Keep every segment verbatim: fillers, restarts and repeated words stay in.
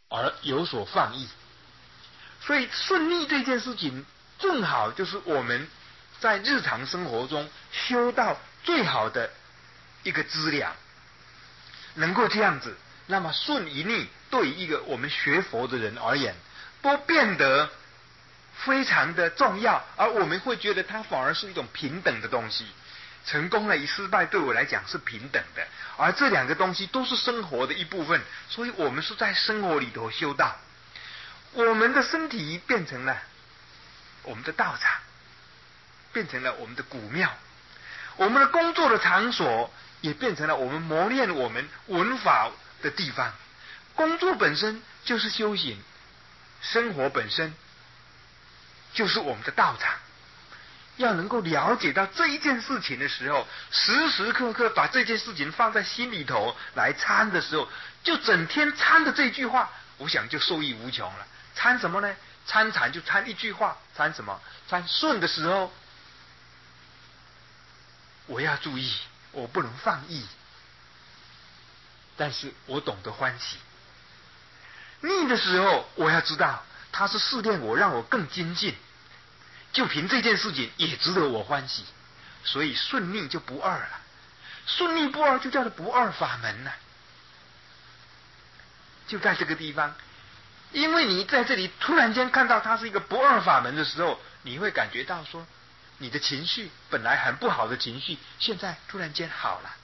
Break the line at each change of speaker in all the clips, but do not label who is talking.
而有所放逸。所以顺逆这件事情，正好就是我们在日常生活中修到最好的一个资粮。能够这样子，那么顺与逆对于一个我们学佛的人而言，都变得非常的重要，而我们会觉得它反而是一种平等的东西。成功了与失败对我来讲是平等的，而这两个东西都是生活的一部分，所以我们是在生活里头修道。我们的身体变成了我们的道场，变成了我们的古庙，我们的工作的场所也变成了我们磨练我们文法的地方。工作本身就是修行，生活本身就是我们的道场。要能够了解到这一件事情的时候，时时刻刻把这件事情放在心里头来参的时候，就整天参的这句话，我想就受益无穷了。参什么呢？参禅就参一句话，参什么？参顺的时候，我要注意，我不能放逸，但是我懂得欢喜。逆的时候，我要知道它是试炼我，让我更精进。就凭这件事情也值得我欢喜，所以顺逆就不二了。顺逆不二就叫做不二法门了。就在这个地方，因为你在这里突然间看到它是一个不二法门的时候，你会感觉到说，你的情绪本来很不好的情绪，现在突然间好了。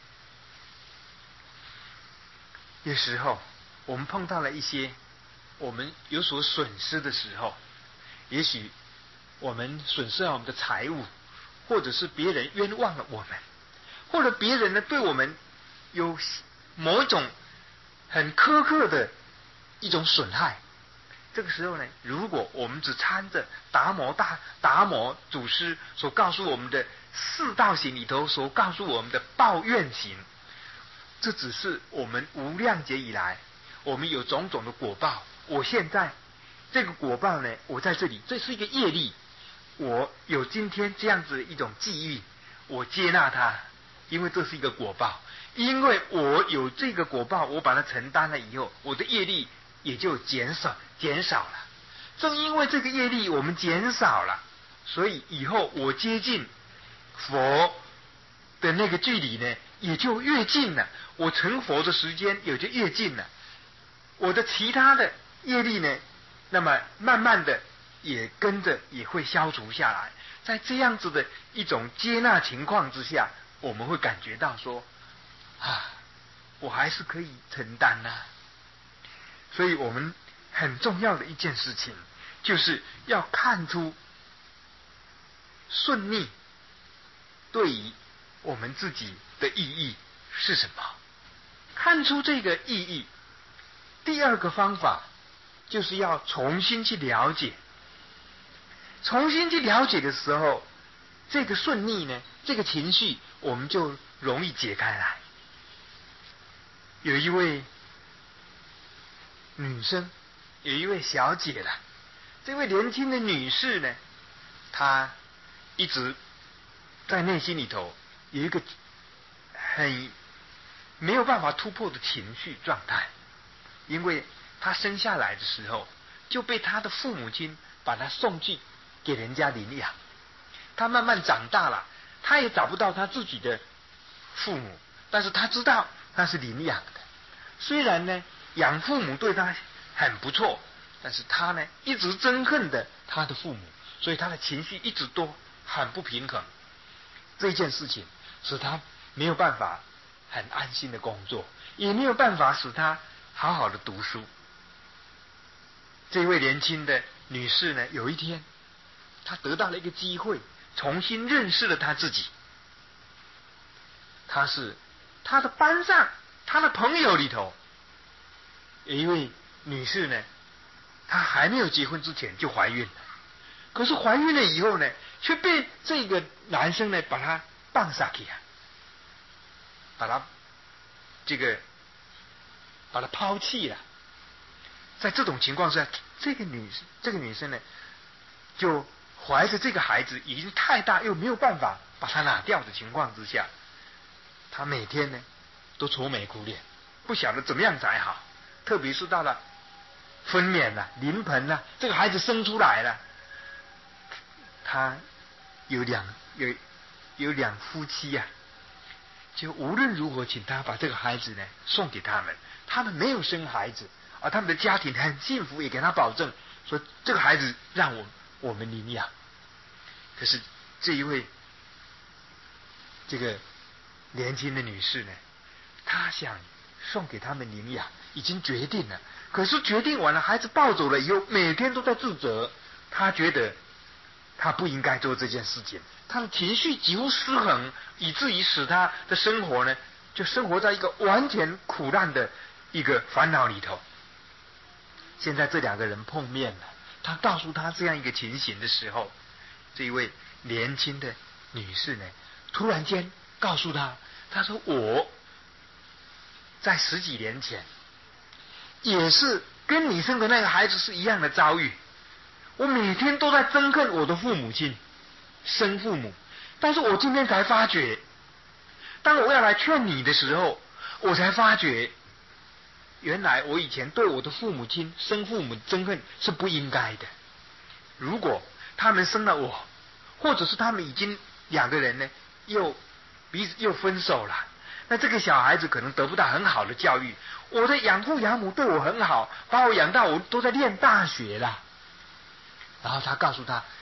有时候我们碰到了一些我们有所损失的时候，也许我们损失了我们的财物，或者是别人冤枉了我们，或者别人呢对我们有某一种很苛刻的一种损害。这个时候呢，如果我们只参着达摩大达摩祖师所告诉我们的四道行里头所告诉我们的报怨行，这只是我们无量劫以来我们有种种的果报。我现在这个果报呢，我在这里，这是一个业力。我有今天这样子的一种际遇，我接纳它，因为这是一个果报。因为我有这个果报，我把它承担了以后，我的业力也就减少减少了。正因为这个业力我们减少了，所以以后我接近佛的那个距离呢，也就越近了。我成佛的时间也就越近了。我的其他的业力呢，那么慢慢的也跟着也会消除下来。在这样子的一种接纳情况之下，我们会感觉到说，啊，我还是可以承担啊。所以我们很重要的一件事情，就是要看出顺逆对于我们自己的意义是什么。看出这个意义，第二个方法就是要重新去了解。重新去了解的时候，这个顺逆呢，这个情绪我们就容易解开来。有一位女生，有一位小姐了，这位年轻的女士呢，她一直在内心里头有一个很没有办法突破的情绪状态。因为她生下来的时候就被她的父母亲把她送去给人家领养，她慢慢长大了，她也找不到她自己的父母，但是她知道她是领养的。虽然呢养父母对她很不错，但是她呢一直憎恨的她的父母，所以她的情绪一直都很不平衡。这件事情使她没有办法很安心的工作，也没有办法使她好好的读书。这位年轻的女士呢，有一天她得到了一个机会，重新认识了她自己。她是她的班上她的朋友里头有一位女士呢，她还没有结婚之前就怀孕了，可是怀孕了以后呢，却被这个男生呢把她放下去啊，把她这个把她抛弃了。在这种情况下，这个女这个女生呢，就怀着这个孩子已经太大，又没有办法把她拿掉的情况之下，她每天呢都愁眉苦脸，不晓得怎么样才好。特别是到了分娩了，临盆了，这个孩子生出来了，他有两有有两夫妻呀、啊，就无论如何请他把这个孩子呢送给他们，他们没有生孩子，而他们的家庭很幸福，也给他保证说这个孩子让我我们领养。可是这一位这个年轻的女士呢，她想送给他们领养，已经决定了。可是决定完了，孩子抱走了以后，每天都在自责，她觉得她不应该做这件事情，她的情绪几乎失衡，以至于使她的生活呢，就生活在一个完全苦难的一个烦恼里头。现在这两个人碰面了，他告诉他这样一个情形的时候，这一位年轻的女士呢，突然间告诉他，她说我在十几年前也是跟你生的那个孩子是一样的遭遇，我每天都在憎恨我的父母亲生父母，但是我今天才发觉，当我要来劝你的时候，我才发觉原来我以前对我的父母亲生父母憎恨是不应该的。如果他们生了我，或者是他们已经两个人呢又彼此又分手了，那这个小孩子可能得不到很好的教育。我的养父养母对我很好，把我养到我都在念大学了。然后他告诉他，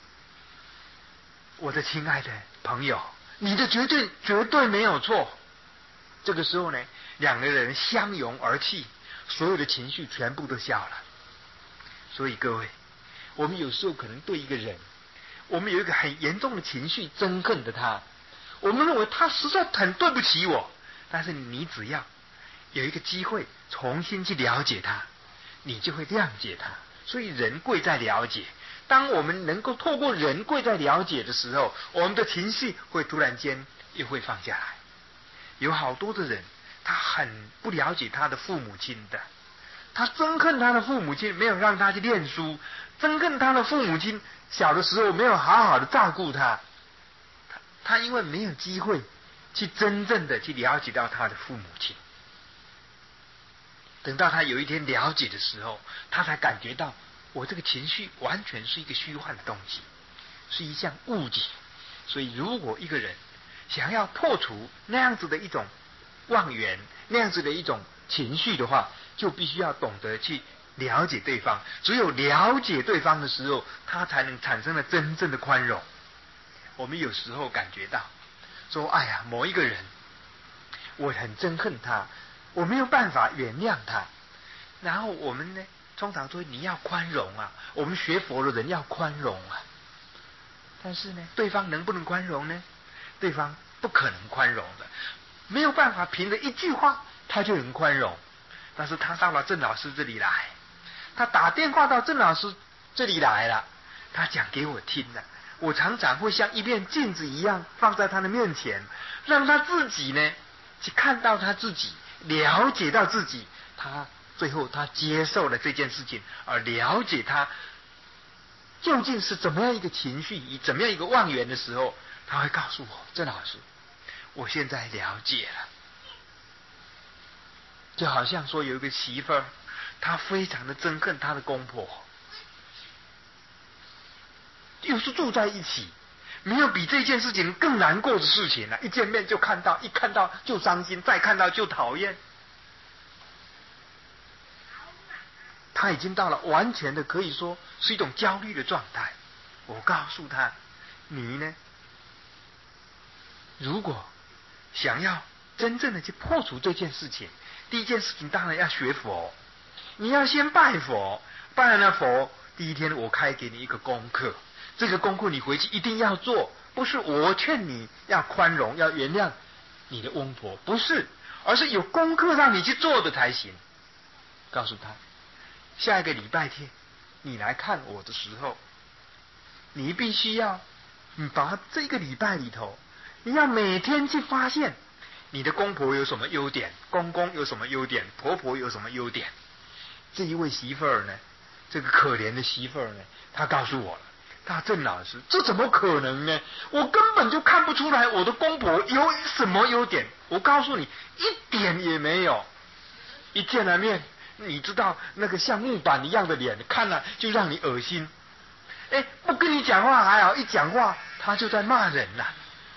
我的亲爱的朋友，你的绝对绝对没有错。这个时候呢，两个人相拥而泣，所有的情绪全部都消了。所以各位，我们有时候可能对一个人，我们有一个很严重的情绪憎恨的他，我们认为他实在很对不起我，但是你只要有一个机会重新去了解他，你就会谅解他。所以人贵在了解，当我们能够透过人贵在了解的时候，我们的情绪会突然间又会放下来。有好多的人，他很不了解他的父母亲的，他憎恨他的父母亲没有让他去念书，憎恨他的父母亲小的时候没有好好的照顾他，他他因为没有机会去真正的去了解到他的父母亲。等到他有一天了解的时候，他才感觉到我这个情绪完全是一个虚幻的东西，是一项物体。所以如果一个人想要破除那样子的一种妄言，那样子的一种情绪的话，就必须要懂得去了解对方。只有了解对方的时候，他才能产生了真正的宽容。我们有时候感觉到说，哎呀，某一个人我很憎恨他，我没有办法原谅他，然后我们呢通常说你要宽容啊，我们学佛的人要宽容啊。但是呢，对方能不能宽容呢？对方不可能宽容的，没有办法凭着一句话他就能宽容。但是他到了郑老师这里来，他打电话到郑老师这里来了，他讲给我听了，我常常会像一面镜子一样放在他的面前，让他自己呢去看到他自己，了解到自己，他最后他接受了这件事情，而了解他究竟是怎么样一个情绪，以怎么样一个妄言的时候，他会告诉我，郑老师，我现在了解了。就好像说有一个媳妇儿，她非常的憎恨她的公婆，又是住在一起，没有比这件事情更难过的事情了。一见面就看到，一看到就伤心，再看到就讨厌。他已经到了完全的可以说是一种焦虑的状态。我告诉他，你呢，如果想要真正的去破除这件事情，第一件事情当然要学佛，你要先拜佛，拜了佛，第一天我开给你一个功课，这个功课你回去一定要做，不是我劝你要宽容要原谅你的翁婆，不是，而是有功课让你去做的才行。告诉他，下一个礼拜天你来看我的时候，你必须要你把这个礼拜里头，你要每天去发现你的公婆有什么优点，公公有什么优点，婆婆有什么优点。这一位媳妇儿呢，这个可怜的媳妇儿呢，她告诉我了，她说郑老师，这怎么可能呢？我根本就看不出来我的公婆有什么优点。我告诉你，一点也没有。一见了面， 你知道那个像木板一样的脸，看了就让你恶心。哎，不跟你讲话还好，一讲话他就在骂人呐、啊。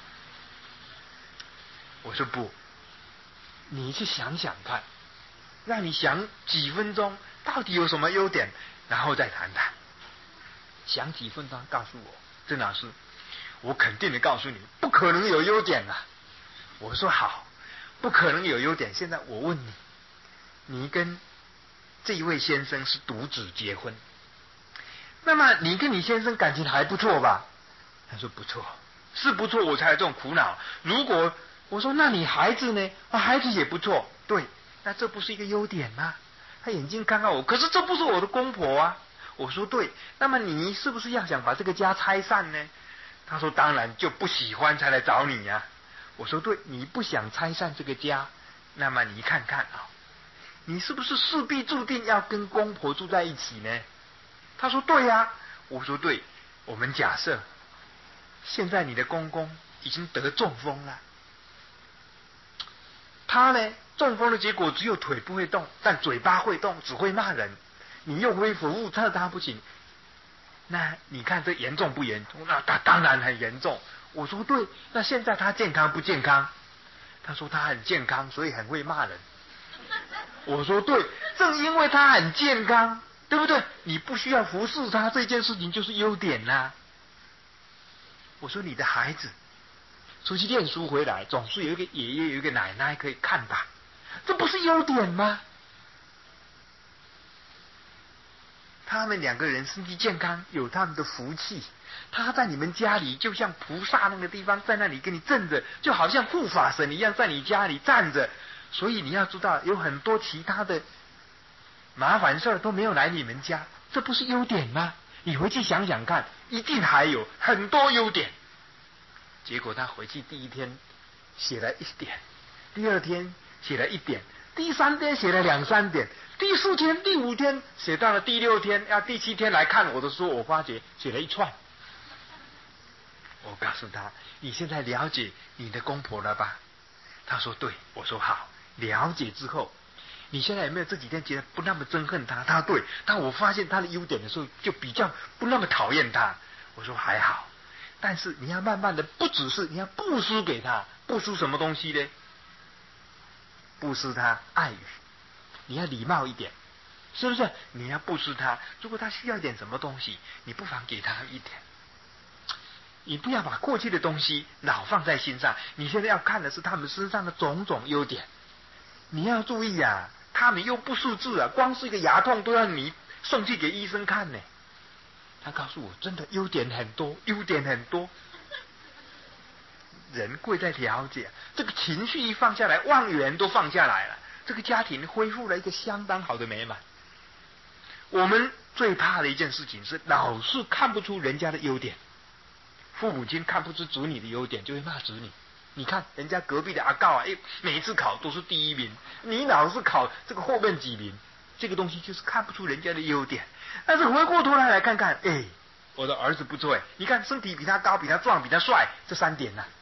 我说不，你去想想看，让你想几分钟，到底有什么优点，然后再谈谈。想几分钟，告诉我，郑老师，我肯定的告诉你，不可能有优点啊。我说好，不可能有优点。现在我问你，你跟这一位先生是独子结婚，那么你跟你先生感情还不错吧？他说不错，是不错，我才有这种苦恼。如果我说那你孩子呢？啊，孩子也不错，对，那这不是一个优点吗？他眼睛看看我，可是这不是我的公婆啊。我说对，那么你是不是要想把这个家拆散呢？他说当然，就不喜欢才来找你呀、啊。我说对，你不想拆散这个家，那么你看看啊，你是不是势必注定要跟公婆住在一起呢？他说对呀、啊。我说对，我们假设现在你的公公已经得中风了，他呢中风的结果只有腿不会动，但嘴巴会动，只会骂人。你又恢复物测他不行，那你看这严重不严重？那他当然很严重。我说对，那现在他健康不健康？他说他很健康，所以很会骂人。我说对，正因为他很健康，对不对？你不需要服侍他，这件事情就是优点啦、啊。我说你的孩子出去念书回来，总是有一个爷爷有一个奶奶可以看吧，这不是优点吗？他们两个人身体健康，有他们的福气。他在你们家里就像菩萨那个地方，在那里给你镇着，就好像护法神一样在你家里站着。所以你要知道，有很多其他的麻烦事儿都没有来你们家，这不是优点吗？你回去想想看，一定还有很多优点。结果他回去第一天写了一点，第二天写了一点，第三天写了两三点，第四天、第五天写到了第六天，要第七天来看我的时候，我发觉写了一串。我告诉他：“你现在了解你的公婆了吧？”他说：“对。”我说：“好，了解之后，你现在有没有这几天觉得不那么憎恨他？”他说：“对。”当我发现他的优点的时候，就比较不那么讨厌他。我说：“还好，但是你要慢慢的，不只是你要布施给他，布施什么东西呢？布施他爱语，你要礼貌一点，是不是？你要布施他，如果他需要一点什么东西，你不妨给他一点。你不要把过去的东西老放在心上，你现在要看的是他们身上的种种优点。你要注意啊，他们又不识字啊，光是一个牙痛都要你送去给医生看呢。他告诉我，真的优点很多，优点很多。人贵在了解，这个情绪一放下来，望远都放下来了，这个家庭恢复了一个相当好的美满。我们最怕的一件事情是老是看不出人家的优点。父母亲看不出子女的优点，就会骂子女。你看人家隔壁的阿告啊，哎，每一次考都是第一名，你老是考这个后面几名，这个东西就是看不出人家的优点。但是回过头来来看看，哎，我的儿子不错哎，你看身体比他高，比他壮，比他帅，这三点呐、啊，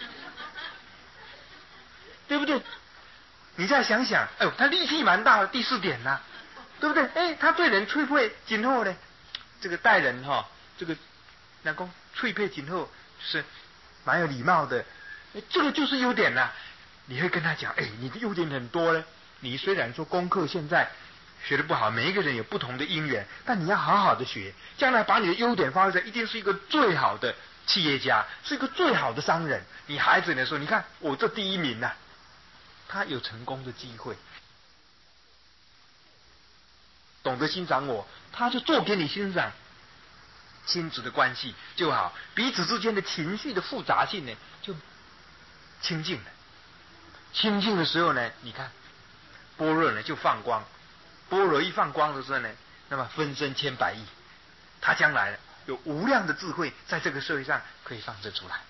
对不对？你再想想，哎呦，他力气蛮大的，第四点呐、啊，对不对？哎，他对人脆配，今后呢，这个待人哈、哦，这个那公脆配今后是蛮有礼貌的，这个就是优点啦。你会跟他讲，哎，你的优点很多呢。你虽然说功课现在学得不好，每一个人有不同的因缘，但你要好好的学，将来把你的优点发挥出来，一定是一个最好的企业家，是一个最好的商人。你孩子呢说，你看我这第一名呐、啊，他有成功的机会，懂得欣赏我，他就做给你欣赏。亲子的关系就好，彼此之间的情绪的复杂性呢就清净了。清净的时候呢，你看般若呢就放光，般若一放光的时候呢，那么分身千百亿，他将来有无量的智慧在这个社会上可以放射出来。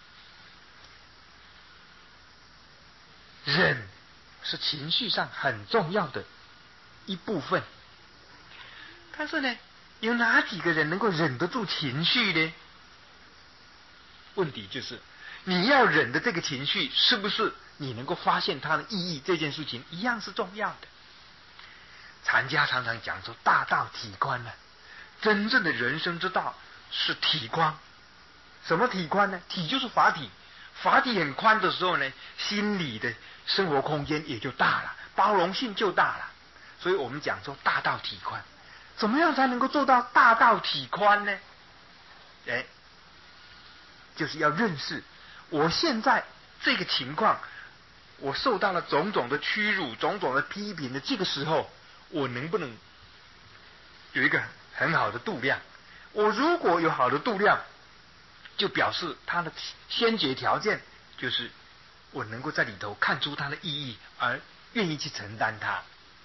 忍是情绪上很重要的一部分，但是呢，有哪几个人能够忍得住情绪呢？问题就是你要忍的这个情绪，是不是你能够发现它的意义？这件事情一样是重要的。 禅家常常讲说大道体宽呢、啊，真正的人生之道是体宽。什么体宽呢？体就是法体，法体很宽的时候呢，心理的生活空间也就大了，包容性就大了。所以我们讲说大道体宽，怎么样才能够做到大道体宽呢？哎，就是要认识我现在这个情况，我受到了种种的屈辱、种种的批评的这个时候，我能不能有一个很好的度量？我如果有好的度量，就表示它的先决条件就是我能够在里头看出它的意义，而愿意去承担它。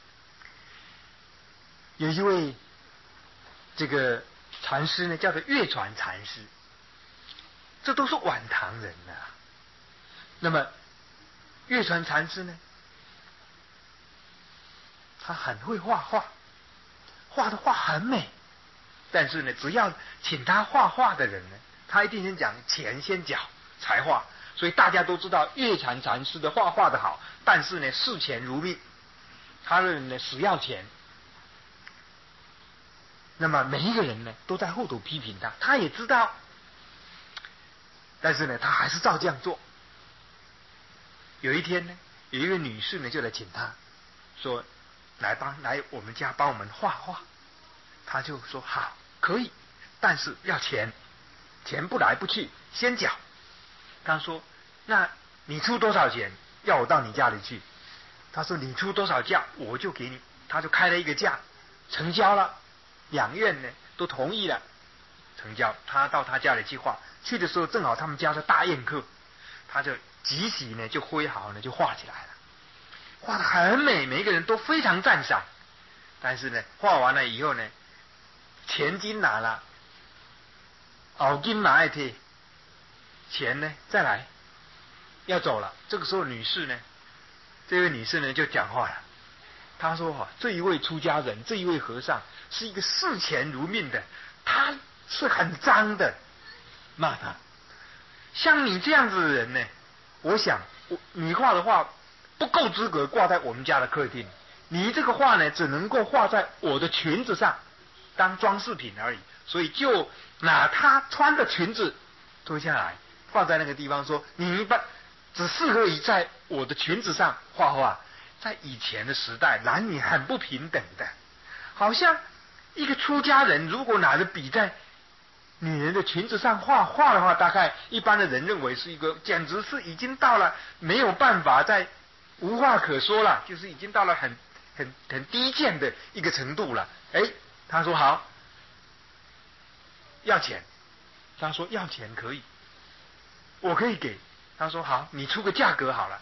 有一位这个禅师呢，叫做月传禅师，这都是晚唐人啊。那么月传禅师呢，他很会画画，画的画很美，但是呢，只要请他画画的人呢，他一定先讲钱先缴才画，所以大家都知道月传禅师的画画的好，但是呢视钱如命，他认为呢死要钱。那么每一个人呢都在后头批评他，他也知道，但是呢他还是照这样做。有一天呢，有一位女士呢就来请他，说来帮来我们家帮我们画画。他就说好，可以，但是要钱，钱不来不去，先缴。他说那你出多少钱要我到你家里去？他说你出多少价我就给你。他就开了一个价，成交了，两院呢都同意了，成交。他到他家里去画，去的时候正好他们家是大宴客，他就即喜呢就挥毫呢就画起来了，画得很美，每一个人都非常赞赏。但是呢画完了以后呢，钱金拿了，后金拿来贴，钱呢再来要走了。这个时候女士呢，这位女士呢就讲话了，她说哈，这一位出家人，这一位和尚是一个视钱如命的，他是很脏的，骂他。像你这样子的人呢，我想我你画的画不够资格挂在我们家的客厅，你这个画呢只能够画在我的裙子上当装饰品而已，所以就拿他穿的裙子脱下来放在那个地方，说你一般只适合于在我的裙子上画画。在以前的时代，男女很不平等的，好像一个出家人如果拿着笔在女人的裙子上画画的话，大概一般的人认为是一个简直是已经到了没有办法再无话可说了，就是已经到了很很很低贱的一个程度了。哎，他说好，要钱。他说要钱可以，我可以给。他说好，你出个价格好了。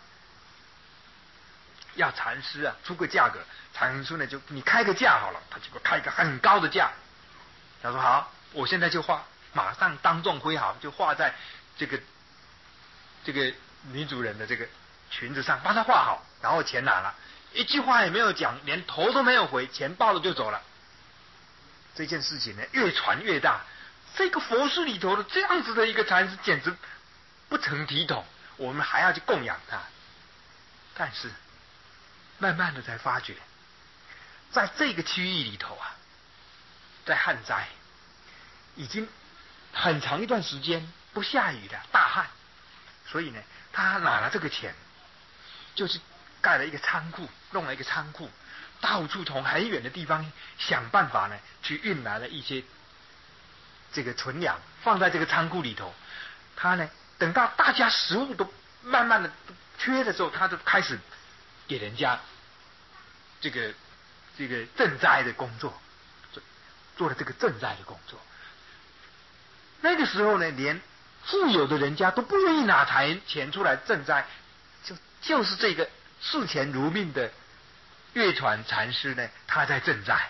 要禅师啊出个价格，禅师呢就你开个价好了，他就开一个很高的价。他说好，我现在就画，马上当众挥毫就画在这个这个女主人的这个裙子上，帮他画好，然后钱拿了，一句话也没有讲，连头都没有回，钱抱了就走了。这件事情呢越传越大，这个佛寺里头的这样子的一个禅师简直不成体统，我们还要去供养他。但是慢慢的才发觉，在这个区域里头啊，在旱灾已经很长一段时间不下雨的大旱，所以呢他拿了这个钱，就是盖了一个仓库，弄了一个仓库，到处从很远的地方想办法呢去运来了一些这个存粮，放在这个仓库里头。他呢等到大家食物都慢慢的缺的时候，他就开始给人家这个这个赈灾的工作，做做了这个赈灾的工作。那个时候呢，连富有的人家都不愿意拿财钱出来赈灾，就就是这个视钱如命的月传禅师呢，他在赈灾。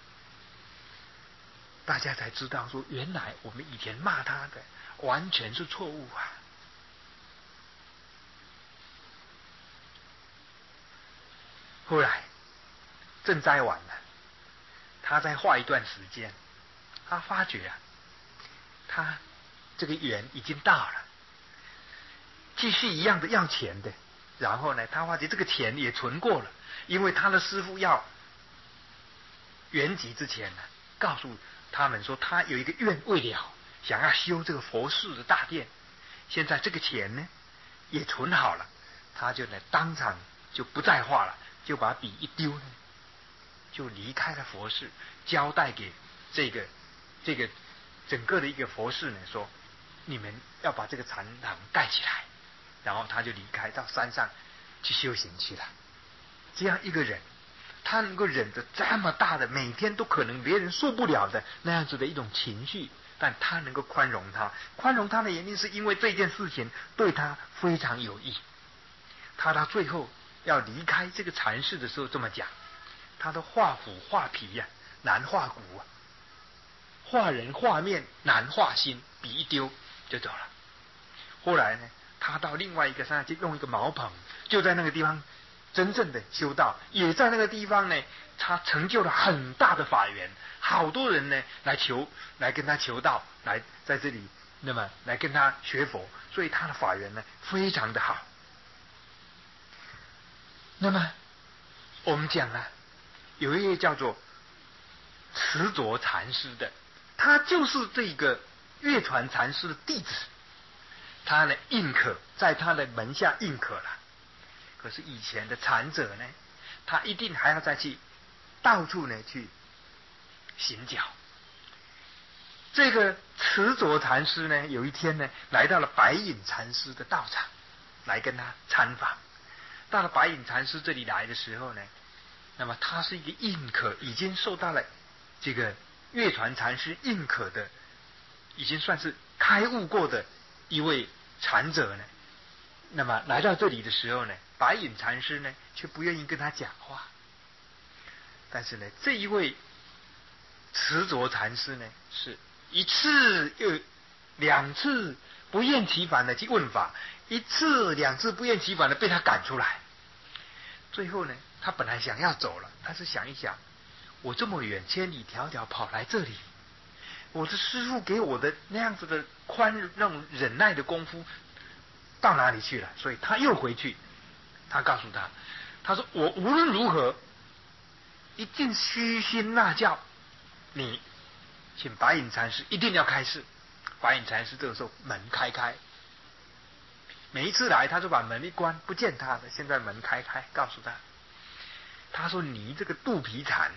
大家才知道说，原来我们以前骂他的完全是错误啊。后来赈灾完了，他再画一段时间，他发觉啊，他这个缘已经到了，继续一样的要钱的。然后呢，他发觉这个钱也存过了，因为他的师父要圆寂之前呢，告诉他们说他有一个愿未了，想要修这个佛寺的大殿，现在这个钱呢也存好了，他就呢当场就不再画了，就把笔一丢呢，就离开了佛寺，交代给这个这个整个的一个佛寺呢，说你们要把这个禅堂盖起来，然后他就离开到山上去修行去了。这样一个人，他能够忍着这么大的，每天都可能别人受不了的那样子的一种情绪，但他能够宽容他，宽容他的原因是因为这件事情对他非常有益。他到最后要离开这个禅室的时候这么讲，他的画虎画皮呀、啊，难画骨啊，画人画面难画心，笔一丢就走了。后来呢，他到另外一个山去用一个茅棚，就在那个地方真正的修道，也在那个地方呢，他成就了很大的法缘，好多人呢来求，来跟他求道，来在这里，那么来跟他学佛，所以他的法缘呢非常的好。那么我们讲啊，有一位叫做持着禅师的，他就是这个月传禅师的弟子，他呢印可在他的门下印可了。可是以前的禅者呢，他一定还要再去到处呢去行脚。这个持着禅师呢，有一天呢来到了白隐禅师的道场，来跟他参访。到了白隐禅师这里来的时候呢，那么他是一个印可，已经受到了这个月传禅师印可的，已经算是开悟过的一位禅者呢。那么来到这里的时候呢，白隐禅师呢却不愿意跟他讲话。但是呢，这一位持着禅师呢，是一次又两次不厌其烦的去问法，一次两次不厌其烦的被他赶出来。最后呢，他本来想要走了，但是想一想，我这么远千里迢迢跑来这里，我的师父给我的那样子的宽那种忍耐的功夫到哪里去了？所以他又回去，他告诉他，他说我无论如何一定虚心纳教，你请白隐禅师一定要开示。白隐禅师这个时候门开开，每一次来他就把门一关，不见他的，现在门开开，告诉他，他说你这个肚皮禅，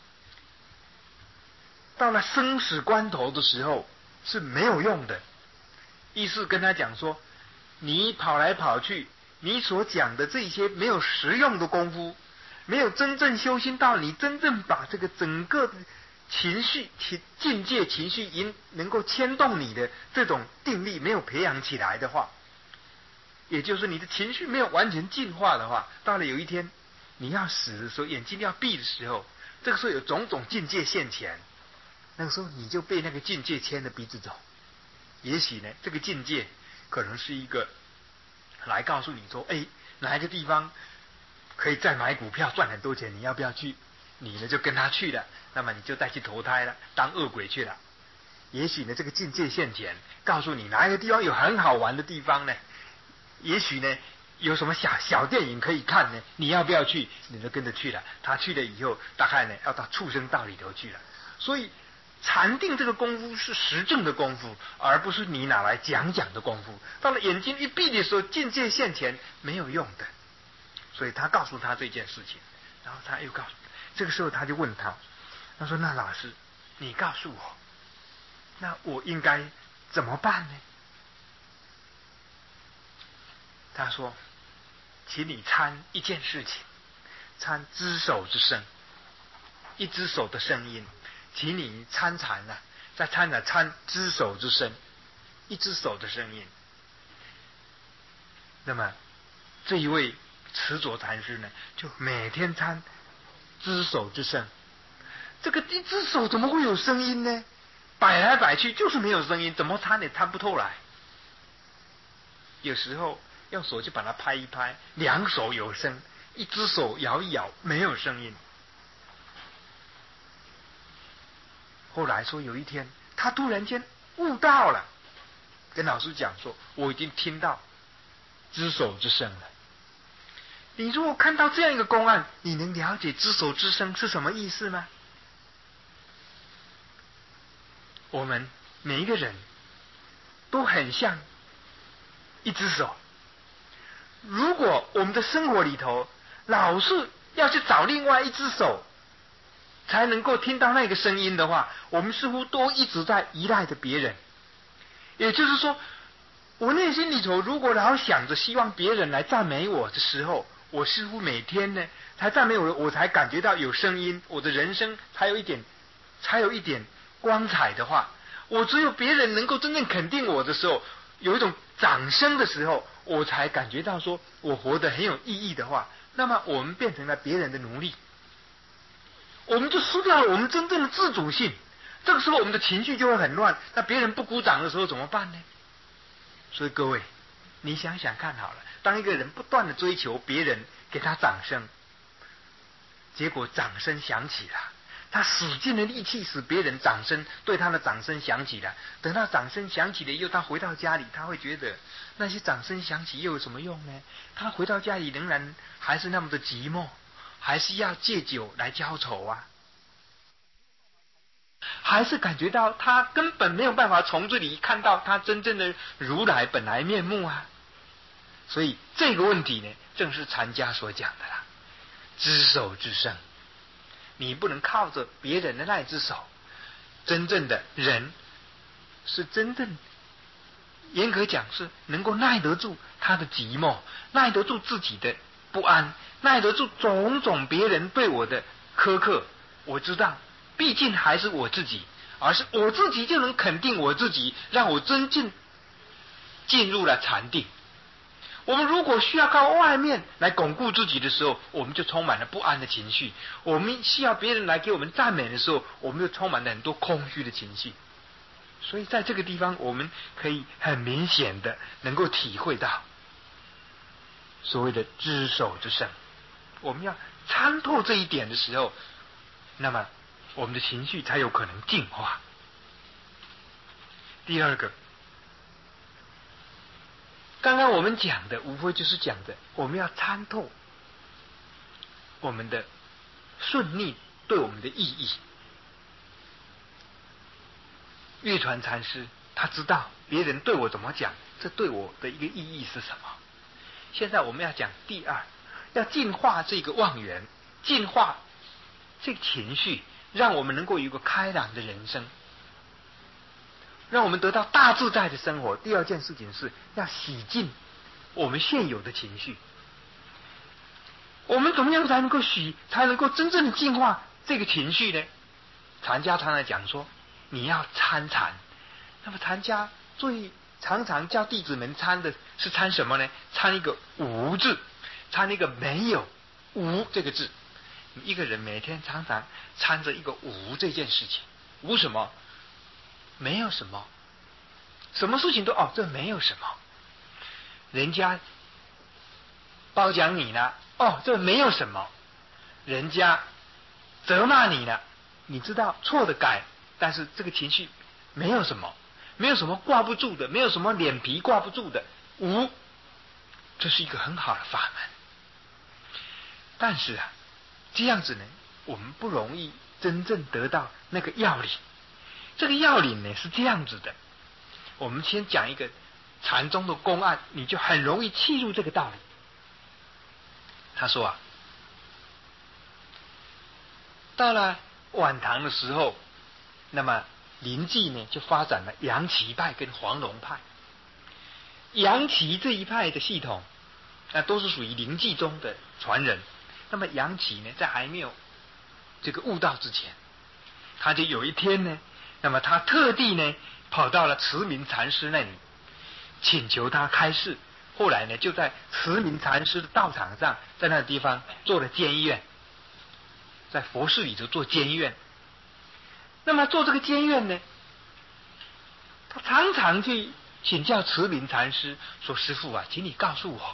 到了生死关头的时候是没有用的。意思跟他讲说，你跑来跑去，你所讲的这些没有实用的功夫，没有真正修心到你真正把这个整个的情绪境界情绪因能够牵动你的这种定力没有培养起来的话，也就是你的情绪没有完全进化的话，到了有一天你要死的时候，眼睛要闭的时候，这个时候有种种境界现前，那个时候你就被那个境界牵着鼻子走。也许呢，这个境界可能是一个来告诉你说，哎，哪一个地方可以再买股票赚很多钱，你要不要去？你呢就跟他去了，那么你就再去投胎了，当恶鬼去了。也许呢，这个境界现前，告诉你哪一个地方有很好玩的地方呢？也许呢，有什么小小电影可以看呢？你要不要去？你就跟着去了。他去了以后，大概呢要到畜生道里头去了。所以禅定这个功夫是实证的功夫，而不是你拿来讲讲的功夫。到了眼睛一闭的时候，境界现前没有用的。所以他告诉他这件事情，然后他又告诉，这个时候他就问他，他说：“那老师，你告诉我，那我应该怎么办呢？”他说：“请你参一件事情，参只手之声，一只手的声音，请你参禅啊，在参啊参只手之声，一只手的声音。”那么这一位持着禅师呢，就每天参只手之声。这个一只手怎么会有声音呢？摆来摆去就是没有声音，怎么参也参不透来。有时候用手就把它拍一拍，两手有声，一只手摇一摇没有声音。后来说有一天他突然间悟到了，跟老师讲说，我已经听到只手之声了。你如果看到这样一个公案，你能了解只手之声是什么意思吗？ 我们每一个人都很像一只手。如果我们的生活里头老是要去找另外一只手才能够听到那个声音的话，我们似乎都一直在依赖着别人。也就是说，我内心里头如果老想着希望别人来赞美我的时候，我似乎每天呢才赞美我，我才感觉到有声音，我的人生才有一点才有一点光彩的话，我只有别人能够真正肯定我的时候，有一种掌声的时候，我才感觉到说我活得很有意义的话，那么我们变成了别人的奴隶，我们就失掉了我们真正的自主性。这个时候我们的情绪就会很乱，那别人不鼓掌的时候怎么办呢？所以各位，你想想看好了，当一个人不断的追求别人给他掌声，结果掌声响起了，他使尽了力气使别人掌声对他的掌声响起了，等到掌声响起了以后，他回到家里，他会觉得那些掌声响起又有什么用呢？他回到家里仍然还是那么的寂寞，还是要借酒来浇愁啊，还是感觉到他根本没有办法从这里看到他真正的如来本来面目啊。所以这个问题呢，正是禅家所讲的啦，知手之胜。你不能靠着别人的那只手，真正的人是真正严格讲是能够耐得住他的寂寞，耐得住自己的不安，耐得住种种别人对我的苛刻。我知道毕竟还是我自己，而是我自己就能肯定我自己，让我真正进入了禅定。我们如果需要靠外面来巩固自己的时候，我们就充满了不安的情绪；我们需要别人来给我们赞美的时候，我们就充满了很多空虚的情绪。所以在这个地方，我们可以很明显的能够体会到所谓的知手之胜。我们要参透这一点的时候，那么我们的情绪才有可能净化。第二个，刚刚我们讲的无非就是讲的我们要参透我们的顺逆对我们的意义。月传禅师他知道别人对我怎么讲，这对我的一个意义是什么。现在我们要讲第二，要净化这个妄缘，净化这个情绪，让我们能够有一个开朗的人生，让我们得到大自在的生活。第二件事情是要洗净我们现有的情绪。我们怎么样才能够洗，才能够真正的净化这个情绪呢？禅家常常讲说，你要参禅。那么禅家最常常叫弟子们参的是参什么呢？参一个无字，参一个没有无这个字。一个人每天常常参着一个无这件事情，无什么？没有什么，什么事情都哦，这没有什么。人家褒奖你呢，哦，这没有什么。人家责骂你呢，你知道错的改，但是这个情绪没有什么，没有什么挂不住的，没有什么脸皮挂不住的。无，这是一个很好的法门。但是啊，这样子呢，我们不容易真正得到那个要领。这个要领呢是这样子的，我们先讲一个禅宗的公案，你就很容易契入这个道理。他说啊，到了晚唐的时候，那么临济呢就发展了杨岐派跟黄龙派。杨岐这一派的系统，那都是属于临济宗的传人。那么杨岐呢，在还没有这个悟道之前，他就有一天呢，那么他特地呢跑到了慈明禅师那里，请求他开示。后来呢，就在慈明禅师的道场上，在那个地方做了监院，在佛寺里头做监院。那么做这个监院呢，他常常去请教慈明禅师，说：“师父啊，请你告诉我，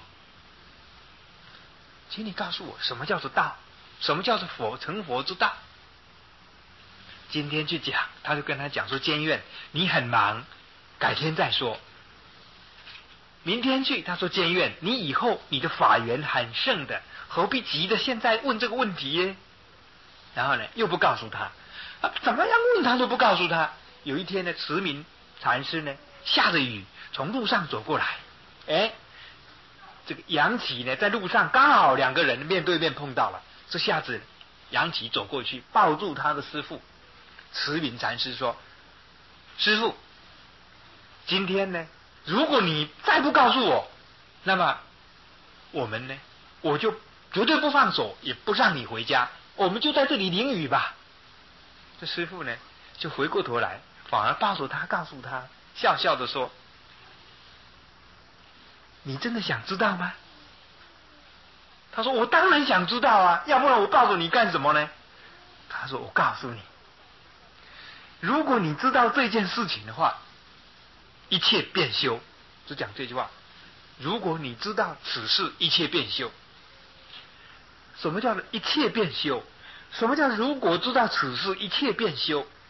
请你告诉我，什么叫做道？什么叫做佛成佛之道？”今天去讲，他就跟他讲说：“监院，你很忙，改天再说。”明天去，他说：“监院，你以后你的法缘很盛的，何必急的现在问这个问题呢？”然后呢，又不告诉他，啊，怎么样问他都不告诉他。 有一天呢，慈明禅师呢下着雨从路上走过来，哎，这个杨岐呢在路上刚好两个人面对面碰到了，这下子杨岐走过去抱住他的师父，慈明禅师说：“师父，今天呢，如果你再不告诉我，那么我们呢，我就绝对不放手，也不让你回家，我们就在这里淋雨吧。”这师父呢就回过头来，反而抱着他，告诉他，笑笑的说：“你真的想知道吗？”他说：“我当然想知道啊，要不然我抱着你干什么呢？”他说：“我告诉你，如果你知道这件事情的话，一切变修。”就讲这句话，如果你知道此事，一切变修。什么叫一切变修？什么叫如果知道此事，一切变修？